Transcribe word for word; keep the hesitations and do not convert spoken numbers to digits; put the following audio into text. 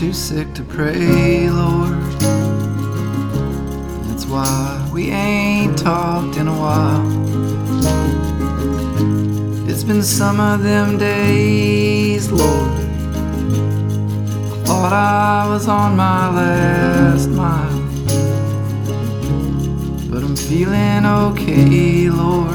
too sick to pray, Lord. That's why we ain't talked in a while. It's been some of them days, Lord. I thought I was on my last mile, but I'm feeling okay, Lord.